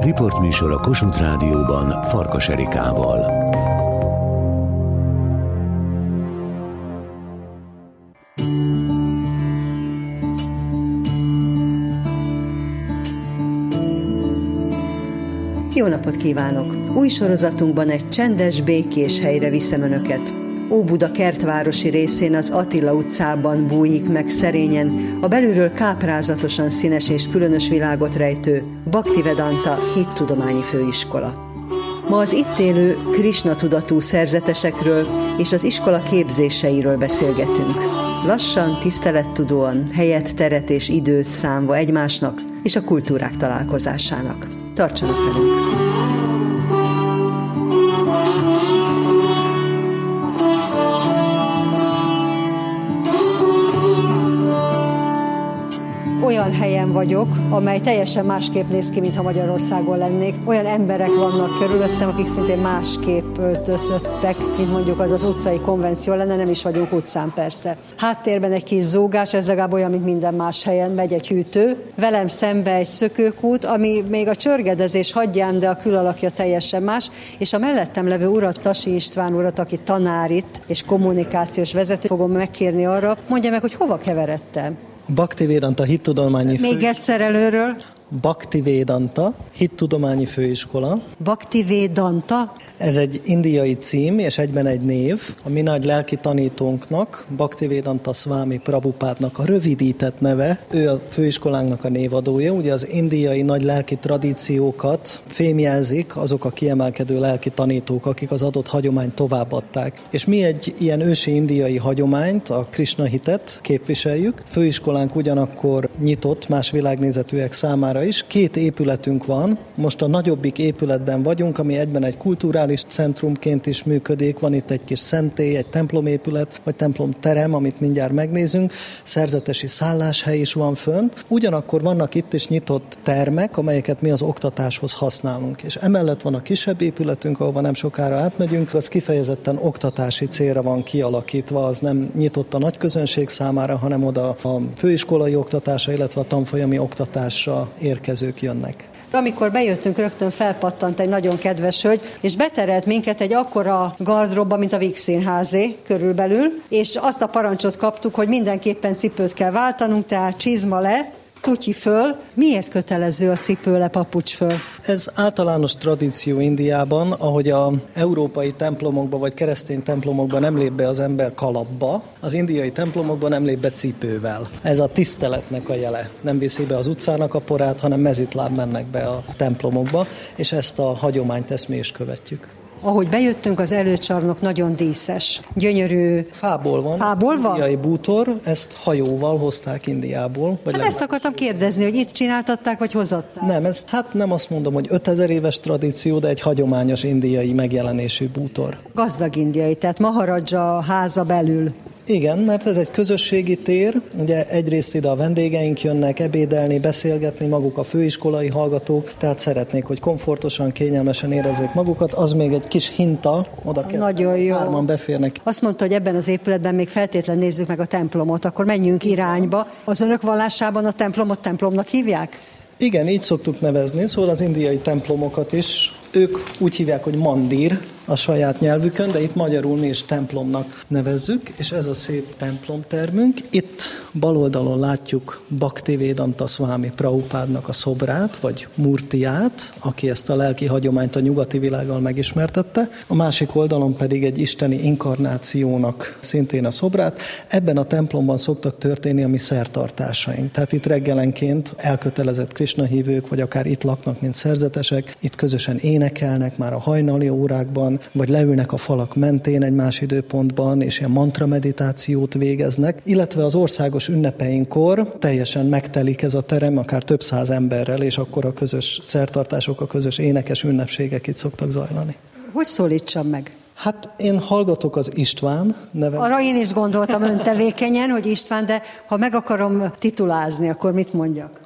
Riportműsor a Kossuth Rádióban Farkas Erikával. Jó napot kívánok! Új sorozatunkban egy csendes, békés helyre viszem Önöket. Óbuda kertvárosi részén az Attila utcában bújik meg szerényen a belülről káprázatosan színes és különös világot rejtő Bhaktivedanta Hittudományi Főiskola. Ma az itt élő Krisna tudatú szerzetesekről és az iskola képzéseiről beszélgetünk. Lassan, tisztelettudóan, helyet, teret és időt számva egymásnak és a kultúrák találkozásának. Tartsanak velünk! Olyan helyen vagyok, amely teljesen másképp néz ki, mintha Magyarországon lennék. Olyan emberek vannak körülöttem, akik szintén másképp öltözöttek, mint mondjuk az utcai konvenció lenne, nem is vagyunk utcán persze. Háttérben egy kis zúgás, ez legalább olyan, mint minden más helyen, megy egy hűtő. Velem szembe egy szökőkút, ami még a csörgedezés hagyján, de a külalakja teljesen más, és a mellettem levő urat, Tasi István urat, aki tanár itt, és kommunikációs vezető, fogom megkérni arra, mondja meg, hogy hova keveredtem. Bhaktivedanta Hittudományi Főiskola. Még egyszer előről. Bhaktivedanta Hittudományi Főiskola. Bhaktivedanta? Ez egy indiai cím, és egyben egy név. A mi nagy lelki tanítónknak, Bhaktivedanta Swami Prabhupádnak a rövidített neve. Ő a főiskolánknak a névadója. Ugye az indiai nagy lelki tradíciókat fémjelzik azok a kiemelkedő lelki tanítók, akik az adott hagyományt továbbadták. És mi egy ilyen ősi indiai hagyományt, a Krishna hitet képviseljük. Főiskolánk ugyanakkor nyitott más világnézetűek számára is. 2 épületünk van, most a nagyobbik épületben vagyunk, ami egyben egy kulturális centrumként is működik, van itt egy kis szentély, egy templomépület, vagy templomterem, amit mindjárt megnézünk, szerzetesi szálláshely is van fönt. Ugyanakkor vannak itt is nyitott termek, amelyeket mi az oktatáshoz használunk, és emellett van a kisebb épületünk, ahova nem sokára átmegyünk, az kifejezetten oktatási célra van kialakítva, az nem nyitott a nagy közönség számára, hanem oda a főiskolai oktatásra, illetve a tanfolyami oktatásra érkezők jönnek. Amikor bejöttünk, rögtön felpattant egy nagyon kedves hölgy, és beterelt minket egy akkora gardróbba, mint a Víg Színházé körülbelül, és azt a parancsot kaptuk, hogy mindenképpen cipőt kell váltanunk, tehát csizma le, tutyi föl. Miért kötelező a cipő le, papucs föl? Ez általános tradíció Indiában, ahogy az európai templomokban vagy keresztény templomokban nem lép be az ember kalapba, az indiai templomokban nem lép be cipővel. Ez a tiszteletnek a jele. Nem viszi be az utcának a porát, hanem mezitláb mennek be a templomokba, és ezt a hagyományt mi is követjük. Ahogy bejöttünk, az előcsarnok nagyon díszes, gyönyörű. Fából van. Fából van? Indiai bútor, ezt hajóval hozták Indiából. Vagy ezt akartam kérdezni, hogy itt csináltatták, vagy hozották? Nem, ez nem azt mondom, hogy 5000 éves tradíció, de egy hagyományos indiai megjelenésű bútor. Gazdag indiai, tehát Maharaja háza belül. Igen, mert ez egy közösségi tér, ugye egyrészt ide a vendégeink jönnek ebédelni, beszélgetni, maguk a főiskolai hallgatók, tehát szeretnék, hogy komfortosan, kényelmesen érezzék magukat, az még egy kis hinta, oda kell. Nagyon jó. 3-an beférnek. Azt mondta, hogy ebben az épületben még feltétlenül nézzük meg a templomot, akkor menjünk irányba. Az önök vallásában a templomot templomnak hívják? Igen, így szoktuk nevezni, szóval az indiai templomokat is, ők úgy hívják, hogy mandir a saját nyelvükön, de itt magyarul mi is templomnak nevezzük, és ez a szép templomtermünk. Itt bal oldalon látjuk Bhaktivedanta Swami Prabhupádnak a szobrát, vagy murtiát, aki ezt a lelki hagyományt a nyugati világgal megismertette. A másik oldalon pedig egy isteni inkarnációnak szintén a szobrát. Ebben a templomban szoktak történni a mi szertartásaink. Tehát itt reggelenként elkötelezett Krishna hívők, vagy akár itt laknak, mint szerzetesek, itt közösen énekelnek már a hajnali órákban, vagy leülnek a falak mentén egy más időpontban, és ilyen mantra meditációt végeznek, illetve az országos ünnepeinkor teljesen megtelik ez a terem, akár több száz emberrel, és akkor a közös szertartások, a közös énekes ünnepségek itt szoktak zajlani. Hogy szólítsam meg? Hát én hallgatok az István nevem. Arra én is gondoltam öntevékenyen, hogy István, de ha meg akarom titulázni, akkor mit mondjak?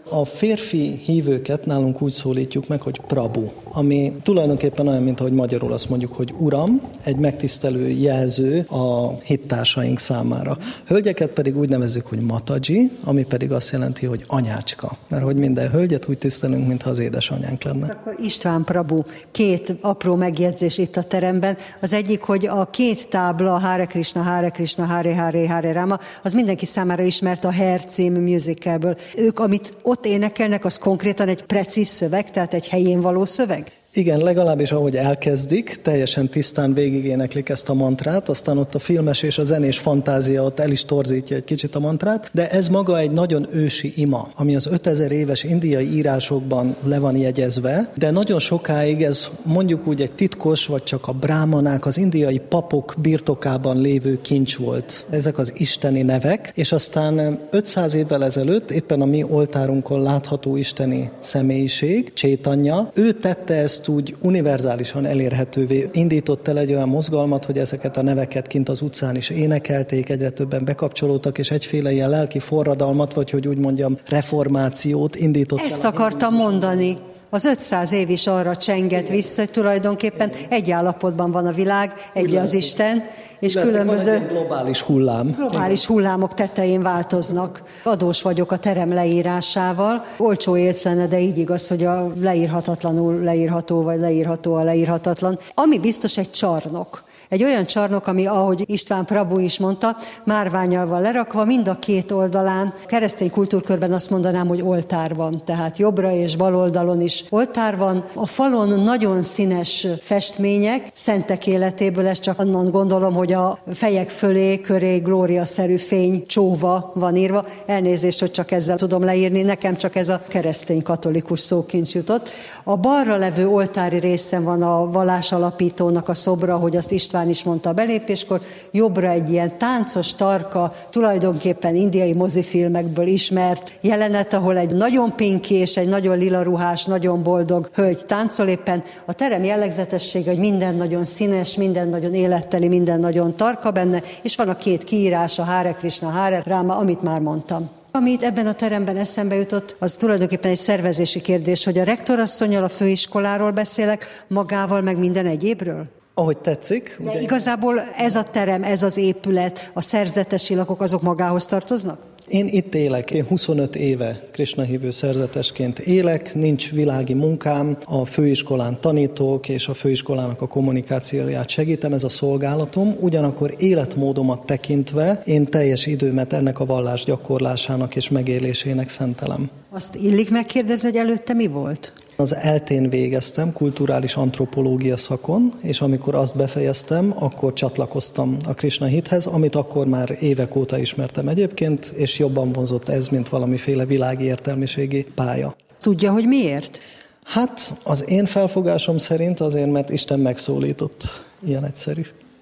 A férfi hívőket nálunk úgy szólítjuk meg, hogy Prabhu, ami tulajdonképpen olyan, mint ahogy magyarul azt mondjuk, hogy uram, egy megtisztelő jelző a hittársaink számára. Hölgyeket pedig úgy nevezzük, hogy Mataji, ami pedig azt jelenti, hogy anyácska. Mert hogy minden hölgyet úgy tisztelünk, mintha az édesanyánk lenne. Akkor István Prabhu, két apró megjegyzés itt a teremben. Az egyik, hogy a két tábla, a Hare Krishna, Hare Rama, az mindenki számára ismert a Hair című musicalből. Ők, amit ott énekelnek, az konkrétan egy precíz szöveg, tehát egy helyén való szöveg? Igen, legalábbis ahogy elkezdik, teljesen tisztán végigéneklik ezt a mantrát, aztán ott a filmes és a zenés fantázia ott el is torzítja egy kicsit a mantrát, de ez maga egy nagyon ősi ima, ami az 5000 éves indiai írásokban le van jegyezve, de nagyon sokáig ez mondjuk úgy egy titkos, vagy csak a brámanák, az indiai papok birtokában lévő kincs volt. Ezek az isteni nevek, és aztán 500 évvel ezelőtt éppen a mi oltárunkon látható isteni személyiség, Csétanya, ő tette ezt úgy univerzálisan elérhetővé. Indított el egy olyan mozgalmat, hogy ezeket a neveket kint az utcán is énekelték, egyre többen bekapcsolódtak, és egyféle ilyen lelki forradalmat, vagy hogy úgy mondjam, reformációt indított el. Ezt akartam mondani. Az 500 év is arra csengett vissza, hogy tulajdonképpen egy állapotban van a világ, egy az Isten, és különböző globális hullámok tetején változnak. Adós vagyok a terem leírásával. Olcsó élszene, de így igaz, hogy a leírhatatlanul leírható, vagy leírható a leírhatatlan. Ami biztos egy csarnok. Egy olyan csarnok, ami, ahogy István Prabhu is mondta, márvánnyal van lerakva, mind a két oldalán. Keresztény kultúrkörben azt mondanám, hogy oltár van, tehát jobbra és bal oldalon is oltár van. A falon nagyon színes festmények, szentek életéből, ez csak annan gondolom, hogy a fejek fölé, köré glóriaszerű fény csóva van írva. Elnézést, hogy csak ezzel tudom leírni, nekem csak ez a keresztény katolikus szókincs jutott. A balra levő oltári részen van a vallásalapítónak a szobra, hogy azt István is mondta a belépéskor, jobbra egy ilyen táncos, tarka, tulajdonképpen indiai mozifilmekből ismert jelenet, ahol egy nagyon pinki és egy nagyon lila ruhás, nagyon boldog hölgy táncol éppen. A terem jellegzetessége, hogy minden nagyon színes, minden nagyon életteli, minden nagyon tarka benne, és van a két kiírás, a Hare Krishna, Hare Rama, amit már mondtam. Amit ebben a teremben eszembe jutott, az tulajdonképpen egy szervezési kérdés, hogy a rektorasszonnyal a főiskoláról beszélek, magával meg minden egyébről? Ahogy tetszik. De igazából ez a terem, ez az épület, a szerzetesi lakok, azok magához tartoznak? Én itt élek, én 25 éve Krishna hívő szerzetesként élek, nincs világi munkám, a főiskolán tanítok, és a főiskolának a kommunikációját segítem, ez a szolgálatom, ugyanakkor életmódomat tekintve én teljes időmet ennek a vallás gyakorlásának és megélésének szentelem. Azt illik megkérdezni, hogy előtte mi volt? Az ELTE-n végeztem, kulturális antropológia szakon, és amikor azt befejeztem, akkor csatlakoztam a Krishna hithez, amit akkor már évek óta ismertem egyébként, és jobban vonzott ez, mint valamiféle világi értelmiségi pálya. Tudja, hogy miért? Hát az én felfogásom szerint azért, mert Isten megszólított. Ilyen egyszerű.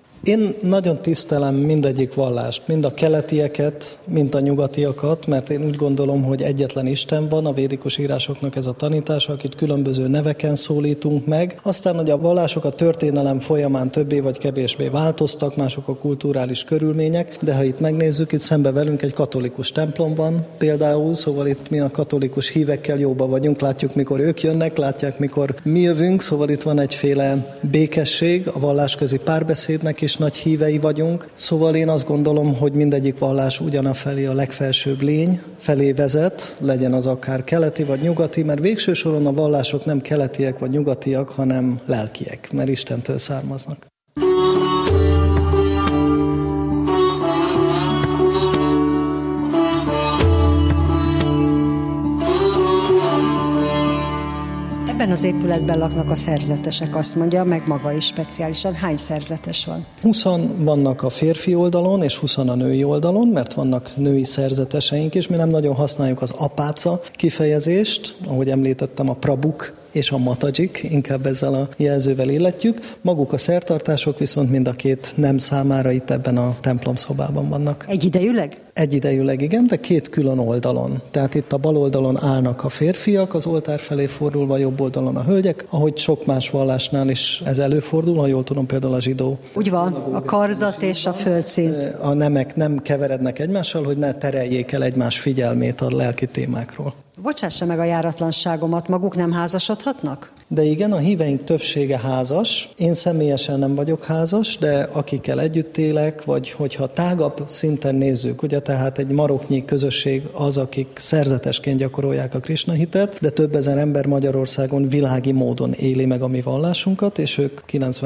Én nagyon tisztelem mindegyik vallást, mind a keletieket, mind a nyugatiakat, mert én úgy gondolom, hogy egyetlen Isten van, a védikus írásoknak ez a tanítása, akit különböző neveken szólítunk meg. Aztán, hogy a vallások a történelem folyamán többé vagy kevésbé változtak, mások a kulturális körülmények, de ha itt megnézzük, itt szembe velünk egy katolikus templom van például, szóval itt mi a katolikus hívekkel jóba vagyunk, látjuk, mikor ők jönnek, látják, mikor mi jövünk, szóval itt van egyféle békesség, a vallásközi párbeszédnek is nagy hívei vagyunk, szóval én azt gondolom, hogy mindegyik vallás ugyanafelé a legfelsőbb lény felé vezet, legyen az akár keleti vagy nyugati, mert végső soron a vallások nem keletiek vagy nyugatiak, hanem lelkiek, mert Istentől származnak. Ebben az épületben laknak a szerzetesek, azt mondja, meg maga is speciálisan. Hány szerzetes van? 20 vannak a férfi oldalon, és 20 a női oldalon, mert vannak női szerzeteseink is. Mi nem nagyon használjuk az apáca kifejezést, ahogy említettem, a prabuk és a matajik, inkább ezzel a jelzővel illetjük. Maguk a szertartások viszont mind a két nem számára itt ebben a templomszobában vannak. Egyidejűleg? Egyidejűleg, igen, de két külön oldalon. Tehát itt a bal oldalon állnak a férfiak, az oltár felé fordulva, jobb oldalon a hölgyek, ahogy sok más vallásnál is ez előfordul, ha jól tudom, például a zsidó. Úgy van, a karzat és a földszint. A nemek nem keverednek egymással, hogy ne tereljék el egymás figyelmét a lelki témákról. Bocsássa meg a járatlanságomat, maguk nem házasodhatnak? De igen, a híveink többsége házas. Én személyesen nem vagyok házas, de akikkel együtt élek, vagy hogyha tágabb szinten nézzük, ugye tehát egy maroknyi közösség az, akik szerzetesként gyakorolják a Krisna hitet, de több ezer ember Magyarországon világi módon éli meg a mi vallásunkat, és ők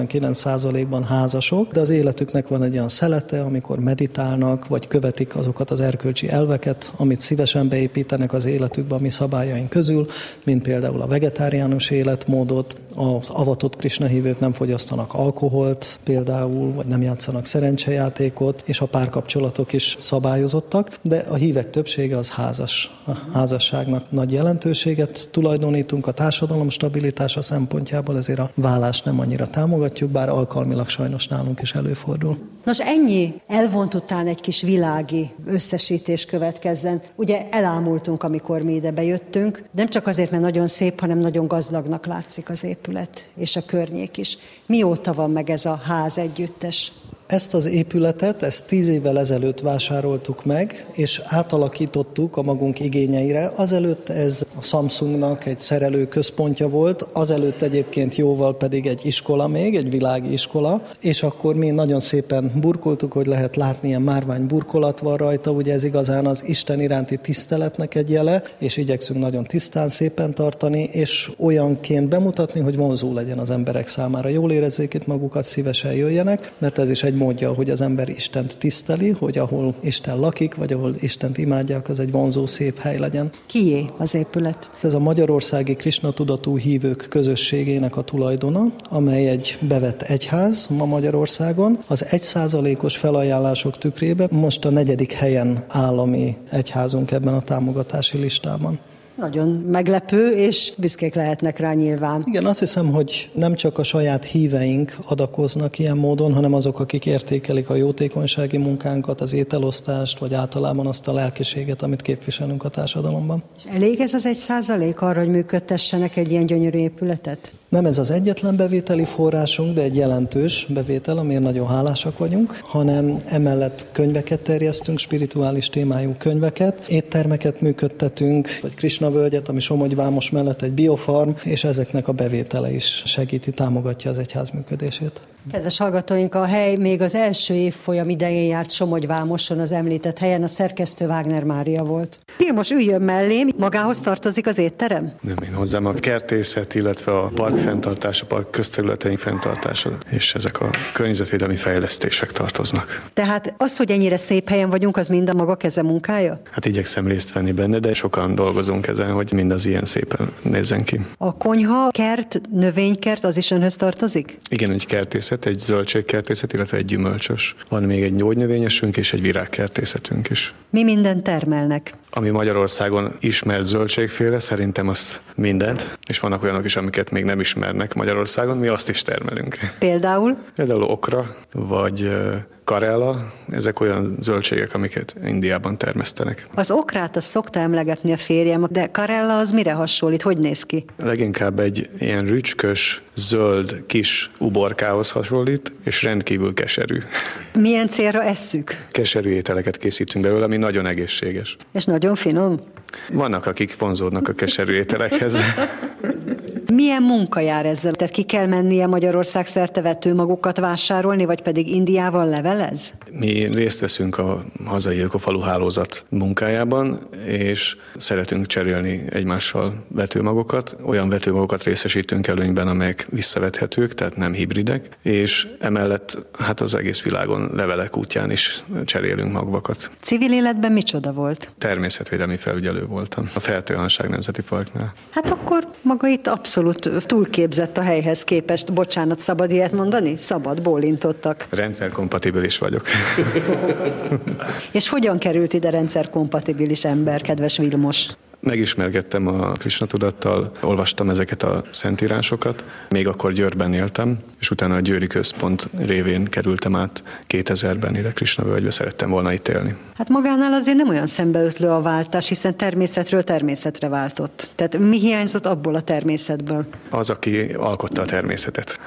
99%-ban házasok, de az életüknek van egy olyan szelete, amikor meditálnak, vagy követik azokat az erkölcsi elveket, amit szívesen beépítenek az életükbe a mi szabályaink közül, mint például a vegetáriánus életmódot, az avatott Krisna hívők nem fogyasztanak alkoholt például, vagy nem játszanak szerencsejátékot, és a párkapcsolatok is szabályozottak, de a hívek többsége az házas. A házasságnak nagy jelentőséget tulajdonítunk a társadalom stabilitása szempontjából, ezért a vállást nem annyira támogatjuk, bár alkalmilag sajnos nálunk is előfordul. Nos, ennyi elvont után egy kis világi összesítés következzen. Ugye elámultunk, amikor mi ide bejöttünk, nem csak azért, mert nagyon szép, hanem nagyon gazdagnak látszik az épület, és a környék is. Mióta van meg ez a ház együttes? Ezt az épületet, ezt 10 évvel ezelőtt vásároltuk meg, és átalakítottuk a magunk igényeire. Azelőtt ez a Samsungnak egy szerelő központja volt, azelőtt egyébként jóval pedig egy iskola még, egy világi iskola, és akkor mi nagyon szépen burkoltuk, hogy lehet látni, ilyen márvány burkolat van rajta, ugye ez igazán az Isten iránti tiszteletnek egy jele, és igyekszünk nagyon tisztán szépen tartani, és olyanként bemutatni, hogy vonzó legyen az emberek számára. Jól érezzék itt magukat, szívesen jöjjenek, mert ez is egy módja, hogy az ember Istent tiszteli, hogy ahol Isten lakik, vagy ahol Istent imádják, az egy vonzó, szép hely legyen. Kié az épület? Ez a magyarországi Krisna tudatú hívők közösségének a tulajdona, amely egy bevett egyház ma Magyarországon. Az 1%-os felajánlások tükrében most a 4. helyen áll a mi egyházunk ebben a támogatási listában. Nagyon meglepő, és büszkék lehetnek rá nyilván. Igen, azt hiszem, hogy nem csak a saját híveink adakoznak ilyen módon, hanem azok, akik értékelik a jótékonysági munkánkat, az ételosztást, vagy általában azt a lelkiséget, amit képviselünk a társadalomban. És elég ez az 1% arra, hogy működtessenek egy ilyen gyönyörű épületet? Nem ez az egyetlen bevételi forrásunk, de egy jelentős bevétel, amiért nagyon hálásak vagyunk, hanem emellett könyveket terjesztünk, spirituális témájú könyveket, éttermeket működtetünk, vagy Krisna völgyet, ami Somogyvámos mellett egy biofarm, és ezeknek a bevétele is segíti, támogatja az egyház működését. Kedves hallgatóink, a hely még az első évfolyam idején járt Somogyvámoson, az említett helyen, a szerkesztő Wagner Mária volt. Most üljön mellém, magához tartozik az étterem? Nem, én hozzám a kertészet, illetve a park fenntartása, a park közterületeink fenntartása, és ezek a környezetvédelmi fejlesztések tartoznak. Tehát az, hogy ennyire szép helyen vagyunk, az mind a maga keze munkája? Hát igyekszem részt venni benne, de sokan dolgozunk ezen, hogy mindaz ilyen szépen nézzen ki. A konyha, kert, növénykert, az is önhöz tartozik? Igen, egy kertészet, egy zöldségkertészet, illetve egy gyümölcsös. Van még egy gyógynövényesünk és egy virágkertészetünk is. Mi mindent termelnek? Ami Magyarországon ismert zöldségféle, szerintem azt mindent, és vannak olyanok is, amiket még nem ismernek Magyarországon, mi azt is termelünk. Például? Például okra, vagy karella, ezek olyan zöldségek, amiket Indiában termesztenek. Az okrát azt szokta emlegetni a férjem, de karella az mire hasonlít? Hogy néz ki? Leginkább egy ilyen rücskös, zöld, kis uborkához hasonlít, és rendkívül keserű. Milyen célra esszük? Keserű ételeket készítünk belőle, ami nagyon egészséges. És nagyon finom? Vannak, akik vonzódnak a keserű ételekhez. Milyen munka jár ezzel? Tehát ki kell mennie Magyarország szerte vetőmagokat vásárolni, vagy pedig Indiával levelez? Mi részt veszünk a hazai ökofalu hálózat munkájában, és szeretünk cserélni egymással vetőmagokat. Olyan vetőmagokat részesítünk előnyben, amelyek visszavethetők, tehát nem hibridek, és emellett hát az egész világon levelek útján is cserélünk magvakat. Civil életben micsoda volt? Természetvédelmi felügyelő voltam a Fertőhanság Nemzeti Parknál. Hát akkor maga itt abszolút túlképzett a helyhez képest. Bocsánat, szabad ilyet mondani? Szabad, bólintottak. Rendszerkompatibilis vagyok. És hogyan került ide rendszerkompatibilis ember, kedves Vilmos? Megismerkedtem a Krisna tudattal, olvastam ezeket a szentírásokat, még akkor Győrben éltem, és utána a Győri Központ révén kerültem át 2000-ben ide Krisna völgybe, szerettem volna itt élni. Hát magánál azért nem olyan szembeötlő a váltás, hiszen természetről természetre váltott. Tehát mi hiányzott abból a természetből? Az, aki alkotta a természetet.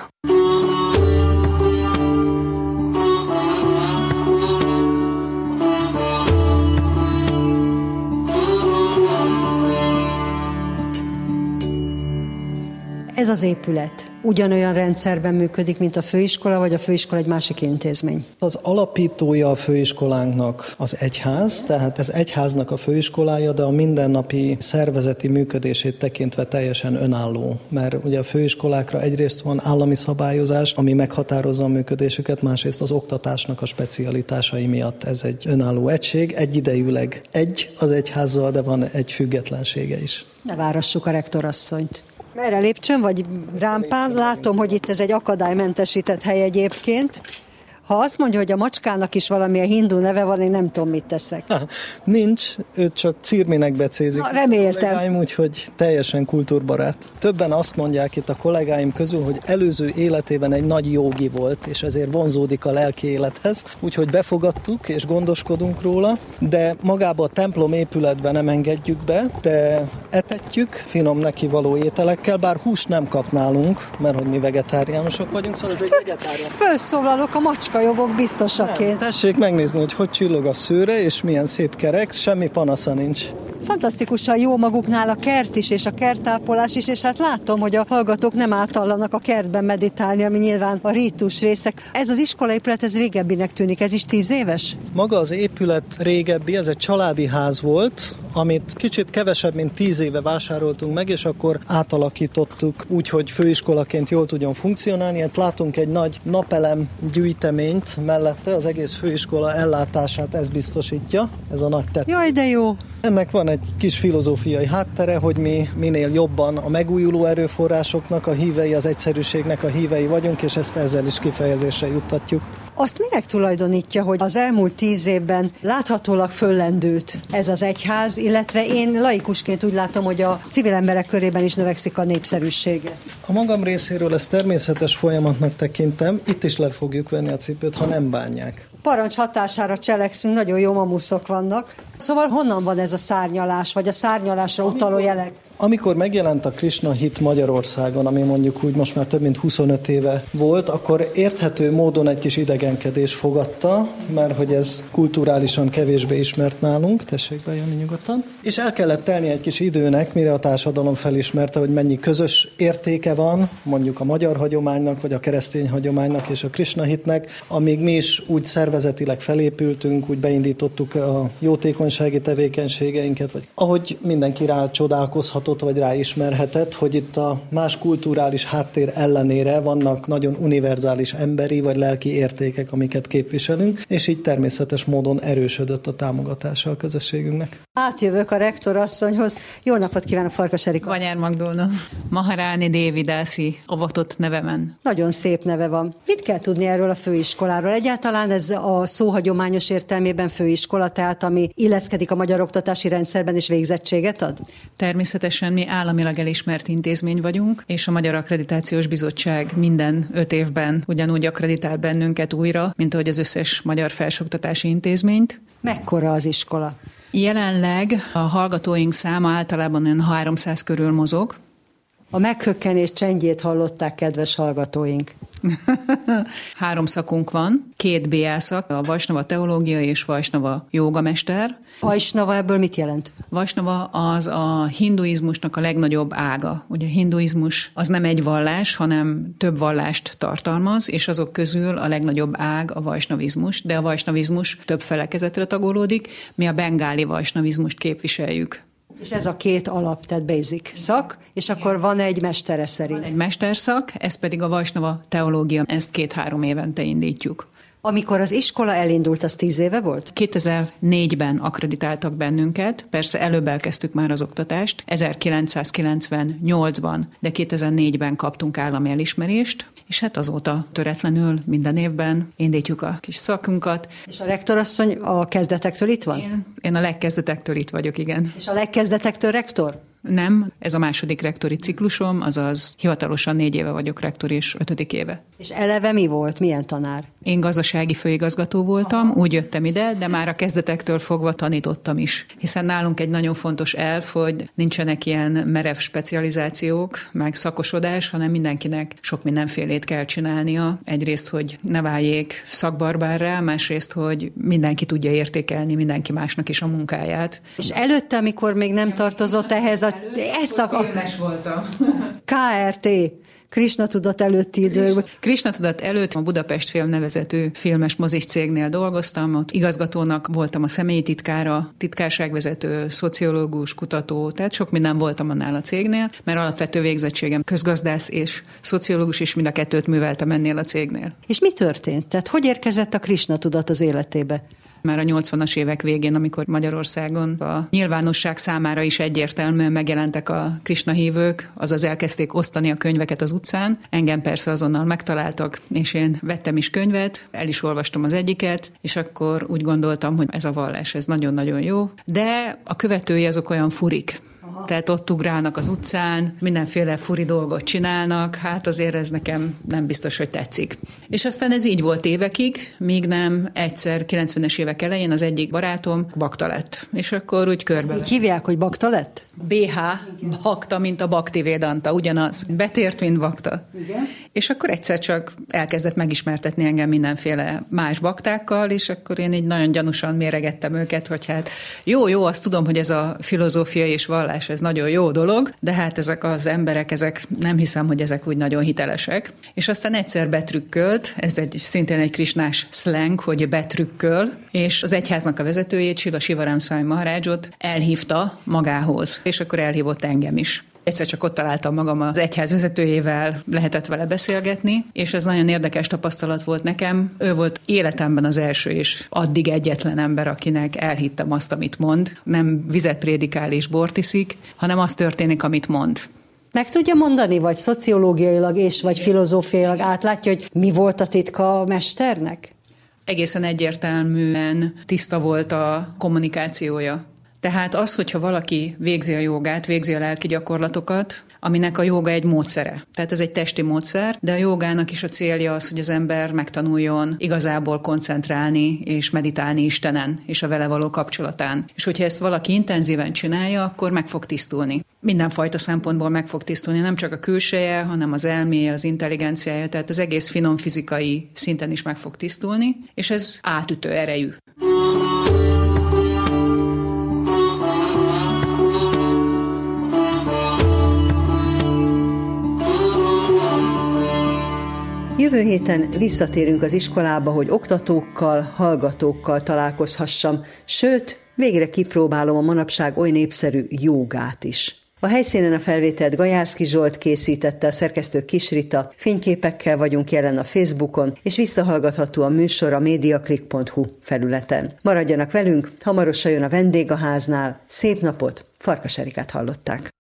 Ez az épület ugyanolyan rendszerben működik, mint a főiskola, vagy a főiskola egy másik intézmény? Az alapítója a főiskolánknak az egyház, tehát ez egyháznak a főiskolája, de a mindennapi szervezeti működését tekintve teljesen önálló. Mert ugye a főiskolákra egyrészt van állami szabályozás, ami meghatározza a működésüket, másrészt az oktatásnak a specialitásai miatt ez egy önálló egység, egyidejűleg az egyházzal, de van egy függetlensége is. Ne várassuk a rektorasszonyt. Merre lépcsőn, vagy rámpán? Látom, hogy itt ez egy akadálymentesített hely egyébként. Ha azt mondja, hogy a macskának is valamilyen hindu neve van, én nem tudom, mit teszek. Nincs, őt csak Cirminek becézik. Reméltem. Úgyhogy teljesen kultúrbarát. Többen azt mondják itt a kollégáim közül, hogy előző életében egy nagy jógi volt, és ezért vonzódik a lelki élethez. Úgyhogy befogadtuk, és gondoskodunk róla, de magába a templom épületben nem engedjük be, de etetjük finom neki való ételekkel, bár húst nem kap nálunk, mert hogy mi vegetáriánusok vagyunk, szóval ez egy vegetáriánus. Felszólalok a macskajogok biztosaként. Tessék megnézni, hogy csillog a szőre, és milyen szép kerek, semmi panasza nincs. Fantasztikusan jó maguknál a kert is, és a kertápolás is, és hát látom, hogy a hallgatók nem átallanak a kertben meditálni, ami nyilván a rítus részek. Ez az iskolaépület, ez régebbinek tűnik, ez is 10 éves? Maga az épület régebbi, ez egy családi ház volt, amit kicsit kevesebb, mint 10 éve vásároltunk meg, és akkor átalakítottuk úgy, hogy főiskolaként jól tudjon funkcionálni. Hát látunk egy nagy napelem gyűjteményt mellette, az egész főiskola ellátását ez biztosítja, ez a nagy tető. Jaj, de jó! Ennek van egy kis filozófiai háttere, hogy mi minél jobban a megújuló erőforrásoknak a hívei, az egyszerűségnek a hívei vagyunk, és ezt ezzel is kifejezésre juttatjuk. Azt minek tulajdonítja, hogy az elmúlt 10 évben láthatólag föllendült ez az egyház, illetve én laikusként úgy látom, hogy a civil emberek körében is növekszik a népszerűsége. A magam részéről ezt természetes folyamatnak tekintem, itt is le fogjuk venni a cipőt, ha nem bánják. Parancs hatására cselekszünk, nagyon jó mamuszok vannak. Szóval honnan van ez a szárnyalás, vagy a szárnyalásra utaló jelek? Amikor megjelent a Krishna hit Magyarországon, ami mondjuk úgy most már több mint 25 éve volt, akkor érthető módon egy kis idegenkedés fogadta, mert hogy ez kulturálisan kevésbé ismert nálunk, tessék bejönni nyugodtan. És el kellett telni egy kis időnek, mire a társadalom felismerte, hogy mennyi közös értéke van, mondjuk a magyar hagyománynak, vagy a keresztény hagyománynak és a Krishna hitnek, amíg mi is úgy szervezetileg felépültünk, úgy beindítottuk a jótékonysági tevékenységeinket, vagy ahogy mindenki rá csodálkozhatott, vagy ráismerhetett, hogy itt a más kulturális háttér ellenére vannak nagyon univerzális emberi vagy lelki értékek, amiket képviselünk, és így természetes módon erősödött a támogatása a közösségünknek. Átjövök a rektorasszonyhoz. Jó napot kívánok, Farkas Erika. Banyár Magdolna. Maharáni Dévidászi avatott nevemen. Nagyon szép neve van. Mit kell tudni erről a főiskoláról? Egyáltalán ez a szó hagyományos értelmében főiskola, tehát ami illeszkedik a magyar oktatási rendszerben és végzettséget ad? Természetesen mi államilag elismert intézmény vagyunk, és a Magyar Akkreditációs Bizottság minden 5 évben ugyanúgy akkreditál bennünket újra, mint ahogy az összes magyar felsőoktatási intézményt. Mekkora az iskola? Jelenleg a hallgatóink száma általában olyan 300 körül mozog. A meghökkenés csendjét hallották, kedves hallgatóink. 3 szakunk van, 2 BA szak, a Vajsnava teológia és Vajsnava jógamester. Vajsnava ebből mit jelent? Vajsnava az a hinduizmusnak a legnagyobb ága. Ugye a hinduizmus az nem egy vallás, hanem több vallást tartalmaz, és azok közül a legnagyobb ág a vajsnavizmus, de a vajsnavizmus több felekezetre tagolódik, mi a bengáli vajsnavizmust képviseljük. És ez a 2 alap, tehát basic szak, és akkor van egy mestere szerint. Van egy mesterszak, ez pedig a Vajsnava teológia, ezt 2-3 évente indítjuk. Amikor az iskola elindult, az 10 éve volt? 2004-ben akkreditáltak bennünket, persze előbb elkezdtük már az oktatást, 1998-ban, de 2004-ben kaptunk állami elismerést, és hát azóta töretlenül minden évben indítjuk a kis szakunkat. És a rektorasszony a kezdetektől itt van? Én a legkezdetektől itt vagyok, igen. És a legkezdetektől rektor? Nem, ez a második rektori ciklusom, azaz hivatalosan 4 éve vagyok rektor és 5. éve. És eleve mi volt? Milyen tanár? Én gazdasági főigazgató voltam, úgy jöttem ide, de már a kezdetektől fogva tanítottam is. Hiszen nálunk egy nagyon fontos elv, hogy nincsenek ilyen merev specializációk, meg szakosodás, hanem mindenkinek sok mindenfélét kell csinálnia. Egyrészt, hogy ne váljék szakbarbárrá, másrészt, hogy mindenki tudja értékelni mindenki másnak is a munkáját. És előtte, amikor még nem tartozott ehhez a filmes voltam. KRT, Krisna Tudat előtti időkben. Krisna Tudat előtt a Budapest Film nevezetű filmes mozis cégnél dolgoztam, ott igazgatónak voltam, a személyi titkára, titkárságvezető, szociológus, kutató, tehát sok minden voltam annál a cégnél, mert alapvető végzettségem közgazdász és szociológus, és mind a kettőt műveltem ennél a cégnél. És mi történt? Tehát hogy érkezett a Krisna Tudat az életébe? Már a 80-as évek végén, amikor Magyarországon a nyilvánosság számára is egyértelműen megjelentek a Krisna hívők, azaz elkezdték osztani a könyveket az utcán. Engem persze azonnal megtaláltak, és én vettem is könyvet, el is olvastam az egyiket, és akkor úgy gondoltam, hogy ez a vallás, ez nagyon-nagyon jó. De a követői azok olyan furik. Tehát ott ugrálnak az utcán, mindenféle furi dolgot csinálnak, hát azért ez nekem nem biztos, hogy tetszik. És aztán ez így volt évekig, míg nem egyszer 90-es évek elején az egyik barátom bakta lett. És akkor úgy körbe. Így hívják, hogy bakta lett? BH, bakta, mint a Bhaktivedanta, ugyanaz. Betért, mint bakta. Igen. És akkor egyszer csak elkezdett megismertetni engem mindenféle más baktákkal, és akkor én így nagyon gyanúsan méregettem őket, hogy hát jó, azt tudom, hogy ez a filozófia és vallás, ez nagyon jó dolog, de hát ezek az emberek, ezek nem hiszem, hogy ezek úgy nagyon hitelesek. És aztán egyszer betrükkölt, ez szintén egy krisnás szleng, hogy betrükköl, és az egyháznak a vezetőjét, Srila Sivaram Swami Maharajot elhívta magához, és akkor elhívott engem is. Egyszer csak ott találtam magam az egyház vezetőjével, lehetett vele beszélgetni, és ez nagyon érdekes tapasztalat volt nekem. Ő volt életemben az első és addig egyetlen ember, akinek elhittem azt, amit mond. Nem vizet prédikál és bort iszik, hanem az történik, amit mond. Meg tudja mondani, vagy szociológiailag és vagy filozófiailag átlátja, hogy mi volt a titka a mesternek? Egészen egyértelműen tiszta volt a kommunikációja. Tehát az, hogyha valaki végzi a jogát, végzi a lelki gyakorlatokat, aminek a jóga egy módszere. Tehát ez egy testi módszer, de a jogának is a célja az, hogy az ember megtanuljon igazából koncentrálni és meditálni Istenen és a vele való kapcsolatán. És hogyha ezt valaki intenzíven csinálja, akkor meg fog tisztulni. Mindenfajta szempontból meg fog tisztulni, nem csak a külseje, hanem az elméje, az intelligenciája, tehát az egész finom fizikai szinten is meg fog tisztulni, és ez átütő erejű. Jövő héten visszatérünk az iskolába, hogy oktatókkal, hallgatókkal találkozhassam, sőt, végre kipróbálom a manapság oly népszerű jógát is. A helyszínen a felvételt Gajárszky Zsolt készítette, a szerkesztő Kis Rita, fényképekkel vagyunk jelen a Facebookon, és visszahallgatható a műsor a mediaclick.hu felületen. Maradjanak velünk, hamarosan jön a vendég a háznál. Szép napot, Farkas Erikát hallották.